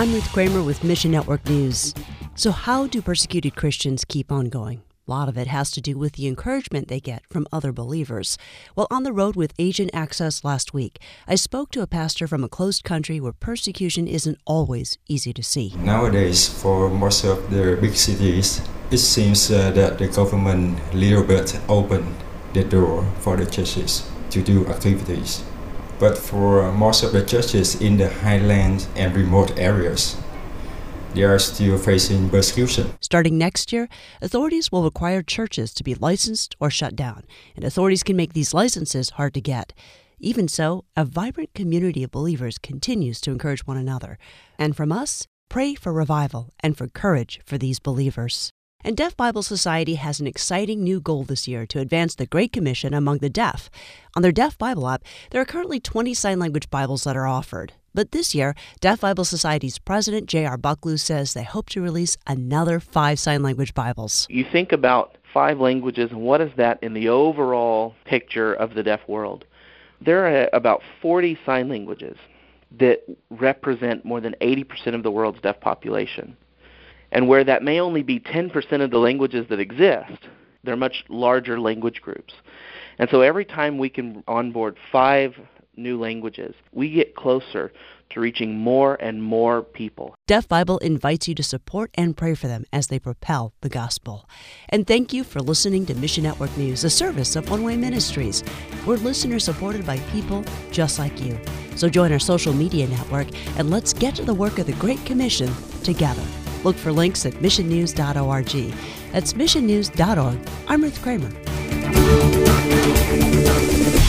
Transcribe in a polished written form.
I'm Ruth Kramer with Mission Network News. So how do persecuted Christians keep on going? A lot of it has to do with the encouragement they get from other believers. Well, on the road with Asian Access last week, I spoke to a pastor from a closed country where persecution isn't always easy to see. Nowadays, for most of the big cities, it seems that the government a little bit opened the door for the churches to do activities. But for most of the churches in the highlands and remote areas, they are still facing persecution. Starting next year, authorities will require churches to be licensed or shut down, and authorities can make these licenses hard to get. Even so, a vibrant community of believers continues to encourage one another. And from us, pray for revival and for courage for these believers. And Deaf Bible Society has an exciting new goal this year to advance the Great Commission among the deaf. On their Deaf Bible app, there are currently 20 sign language Bibles that are offered. But this year, Deaf Bible Society's president, J.R. Bucklew, says they hope to release another 5 sign language Bibles. You think about 5 languages, and what is that in the overall picture of the deaf world? There are about 40 sign languages that represent more than 80% of the world's deaf population. And where that may only be 10% of the languages that exist, they're much larger language groups. And so every time we can onboard 5 new languages, we get closer to reaching more and more people. Deaf Bible invites you to support and pray for them as they propel the gospel. And thank you for listening to Mission Network News, a service of One Way Ministries. We're listeners supported by people just like you. So join our social media network and let's get to the work of the Great Commission together. Look for links at missionnews.org. That's missionnews.org. I'm Ruth Kramer.